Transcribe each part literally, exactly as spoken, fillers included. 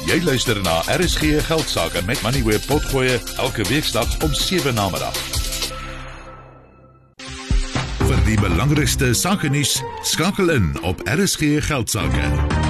Jy luister na R S G Geldsaake met Moneyweb Potgoe elke weeksdag om sewe namiddag. Vir die belangrikste sake nuus, skakel in op R S G Geldsaake.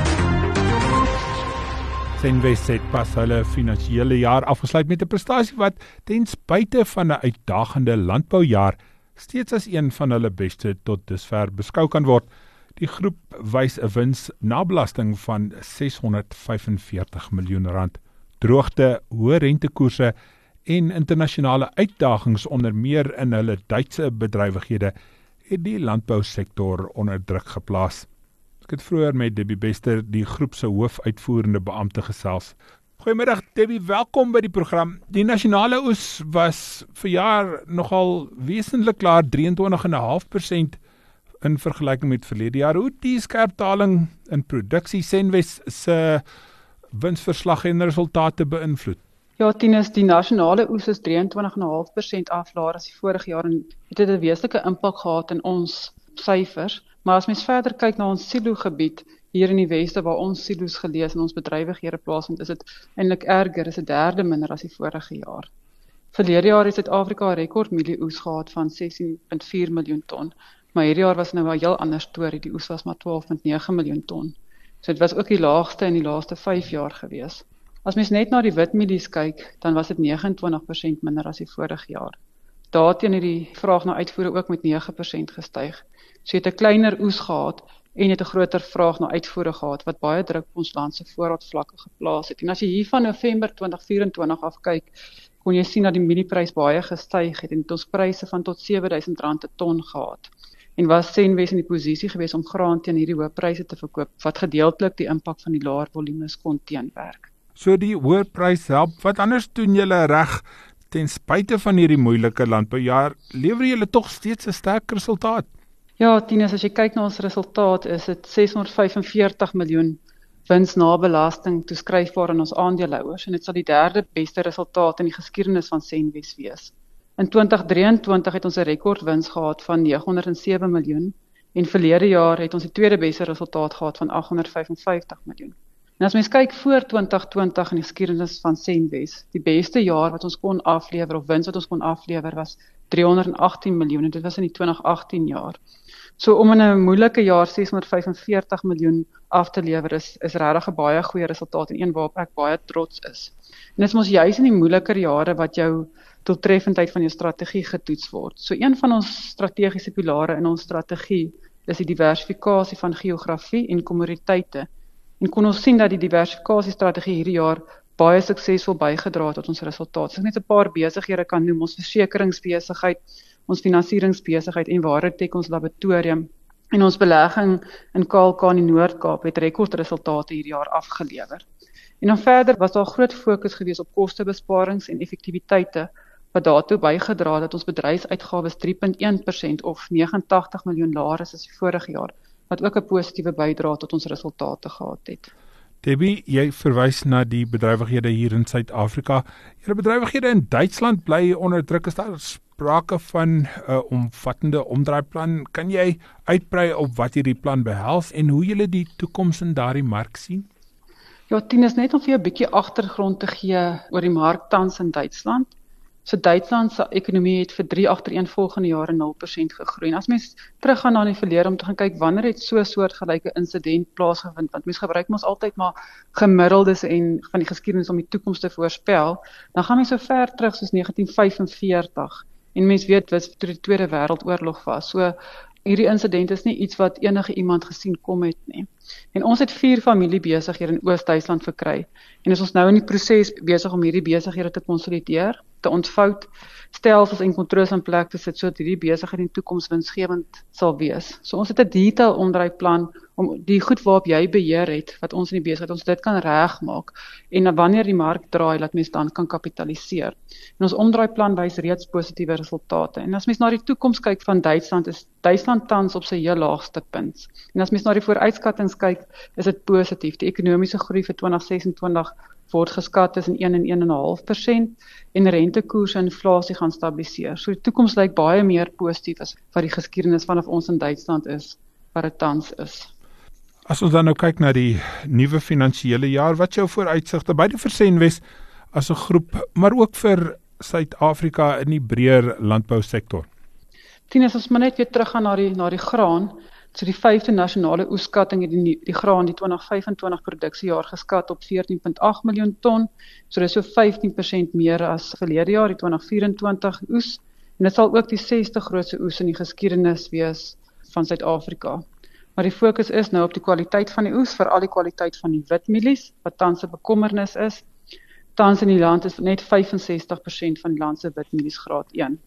Senwes het pas hulle finansiële jaar afgesluit met 'n prestasie wat ten spyte van 'n uitdagende landboujaar steeds as een van hulle beste tot dusver beskou kan word. Die groep wys 'n wins na belasting van seshonderdvyfenveertig miljoen rand. Droogte, hoë rentekoerse en internasionale uitdagings onder meer in hulle Duitse bedrywighede het die landbousektor onder druk geplaas. Ek het vroeër met Debbie Bester, die groep se hoofuitvoerende beampte, gesels. Goeiemiddag Debbie, welkom by die program. Die nasionale oes was vir jaar nogal wesentlik laer, drieëntwintig komma vyf persent in vergelyking met verlede jaar. Hoe die skerp daling in produksie Senwes se winsverslag en resultate beïnvloed? Ja, Tinus, die nasionale oes is drieëntwintig komma vyf persent aflaer as die vorige jaar en het dit 'n wesentlike impak gehad in ons syfers. Maar as mens verder kyk na ons silo gebied hier in die weste waar ons silo's gelees en ons bedrywighede plaasvind, is dit eintlik erger, is 'n derde minder as die vorige jaar. Verlede jaar het Suid-Afrika 'n rekord mielieoes gehad van sestien komma vier miljoen ton, maar hierdie jaar was nou 'n heel ander storie. Die oes was maar twaalf komma nege miljoen ton. So dit was ook die laagste in die laaste vyf jaar gewees. As mens net na die witmielies kyk, dan was dit nege en twintig persent minder as die vorige jaar. Daarteen het die vraag na uitvoere ook met nege persent gestyg. So jy het 'n kleiner oes gehad en jy het 'n groter vraag na uitvoere gehad wat baie druk op ons land se voorraadvlakke geplaas het. En as jy hier van November twintig vyf-en-twintig af kyk, kon jy sien dat die mielieprys baie gestyg het en het ons pryse van tot sewe duisend rand per ton gehad. En was Senwes in die posisie gewees om graan teen hierdie hoë pryse te verkoop, wat gedeeltelik die impak van die laer volumes kon teenwerk. So die hoë prys help, wat anders doen julle reg ten spyte van hierdie moeilike landboujaar, lewer julle tog steeds 'n sterk resultaat? Ja, Tinus, as jy kyk na ons resultaat, is dit seshonderdvyfenveertig miljoen wins na belasting toeskryfbaar aan ons aandeelhouers en dit sal die derde beste resultaat in die geskiedenis van Senwes wees. In twintig drieëntwintig het ons 'n rekordwins gehad van negenhonderdsewe miljoen en verlede jaar het ons die tweede beste resultaat gehad van agthonderdvyfenvyftig miljoen. En as mens kyk voor twintig twintig in die geskiedenis van Senwes, die beste jaar wat ons kon aflewer of wins wat ons kon aflewer was driehonderdagttien miljoen en dit was in die twintig agttien jaar. So om in 'n moeilike jaar seshonderdvyfenveertig miljoen af te lewer is, is regtig 'n baie goeie resultaat en een waarop ek baie trots is. En dit is mos juis in die moeiliker jare wat jou doeltreffendheid van jou strategie getoets word. So een van ons strategiese pilare in ons strategie is die diversifikasie van geografie en kommoditeite. En kon ons sien dat die diversifikasiestrategie hierdie jaar baie suksesvol bygedra het tot ons resultaat. So ek net 'n paar besighede kan noem, ons versekeringsbesigheid, ons finansieringsbesigheid en Watertech, ons laboratorium en ons belegging in K L K in die Noord-Kaap het rekordresultate hierdie jaar afgelewer. En dan verder was daar groot fokus gewees op kostebesparings en effektiwiteite wat daartoe bygedra het dat ons bedryfsuitgawes drie komma een persent of negenentagtig miljoen laer is as die vorige jaar, wat ook 'n positiewe bydrae tot ons resultate gehad het. Debbie, jy verwys na die bedrywighede hier in Suid-Afrika. Julle bedrywighede in Duitsland bly onder druk. Is daar sprake van 'n uh, omvattende omdraaiplan? Kan jy uitbrei op wat hierdie plan behels en hoe julle die toekoms in daardie mark sien? Ja, Tinus, net om vir jou 'n bietjie agtergrond te gee oor die mark tans in Duitsland. So Duitsland se ekonomie het vir drie agtereenvolgende jare nul persent gegroei. En as mens teruggaan na die verlede om te gaan kyk wanneer het so 'n soortgelyke insident plaasgevind, want mens gebruik mos altyd maar gemiddeldes en van die geskiedenis om die toekoms te voorspel, dan gaan mens so ver terug soos negentien vyfenveertig. En mens weet wat toe die Tweede Wêreldoorlog was. So hierdie insident is nie iets wat enige iemand gesien kom het nie. En ons het vier familiebesighede in Oos-Duitsland verkry. En is ons nou in die proses besig om hierdie besighede te konsolideer, te ontvou, stelsels en kontroles in plek te sit sodat hierdie besigheid in die toekoms winsgewend sal wees. So ons het 'n detail omdraaiplan om die goed waarop jy beheer het, wat ons in die besigheid, ons dit kan regmaak en wanneer die mark draai, laat mens dan kan kapitaliseer. En ons omdraaiplan wys reeds positiewe resultate. En as mens na die toekoms kyk van Duitsland, is Duitsland tans op sy heel laagste punt. En as mens na die vooruitskattings kyk, is dit positief. Die ekonomiese groei vir twintig sesentwintig word geskat tussen een en een komma vyf persent en rentekoers en inflasie gaan stabiliseer. So die toekoms lyk baie meer positief as wat die geskiedenis vanaf ons in Duitsland is, wat dit tans is. As ons dan nou kyk na die nuwe finansiële jaar, wat jou vooruitsigte beide vir Senwes as 'n groep, maar ook vir Suid-Afrika in die breër landbousektor? Tien is ons maar net weer terug gaan na die, na die graan. So die vyfde nasionale oeskatting het die, die graan die twintig vyf en twintig produksiejaar geskat op veertien komma agt miljoen ton. So dit is so vyftien persent meer as verlede jaar, die twintig vyf en twintig oes. En dit sal ook die sesde grootste oes in die geskiedenis wees van Suid-Afrika. Maar die fokus is nou op die kwaliteit van die oes, veral die kwaliteit van die witmielies, wat tans 'n bekommernis is. Tans in die land is net vyf en sestig persent van die land se witmielies graad een.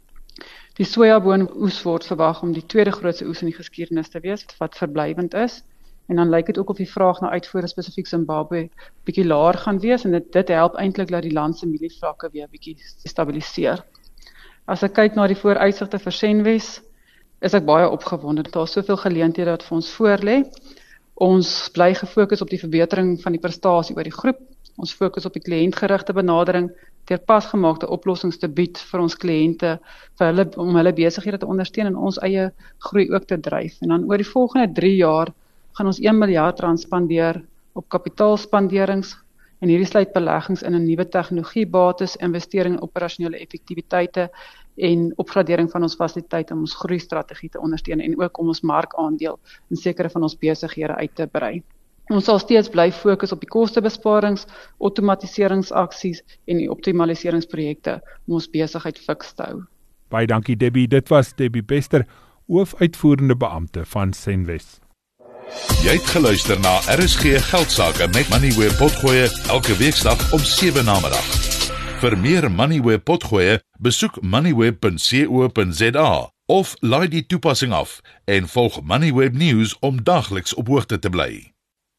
Die sojaboon oes word verwag om die tweede grootste oes in die geskiedenis te wees, wat verblywend is. En dan lyk dit ook of die vraag na uitvoere spesifiek Zimbabwe bietjie laer gaan wees, en dit, dit help eintlik dat die land se mielievlakke weer bietjie stabiliseer. As ek kyk na die vooruitsigte vir Senwes, is ek baie opgewonde. Daar is soveel geleenthede wat vir ons voorlê. Ons bly gefokus op die verbetering van die prestasie oor die groep. Ons fokus op die kliëntgerigte benadering, deur pasgemaakte oplossings te bied vir ons kliënte, vir hulle, om hulle besighede te ondersteun en ons eie groei ook te dryf. En dan oor die volgende drie jaar gaan ons een miljard rand spandeer op kapitaalspanderings, en hierdie sluit beleggings in 'n nuwe tegnologiebates, investering in operasionele effektiwiteite en opgradering van ons fasiliteite om ons groeistrategie te ondersteun en ook om ons markaandeel in sekere van ons besighede uit te brei. Ons sal steeds bly fokus op die kostebesparings, outomatiseringsaksies en die optimaliseringsprojekte om ons besigheid fiks te hou. Baie dankie Debbie, dit was Debbie Bester, hoofuitvoerende beampte van Senwes. Jy het geluister na R S G Geldsaake met Moneyweb Potgoe elke weeksdag om sewe namiddag. Vir meer Moneyweb Potgoe, besoek moneyweb punt co punt za of laai die toepassing af en volg Moneyweb News om dagliks op hoogte te bly.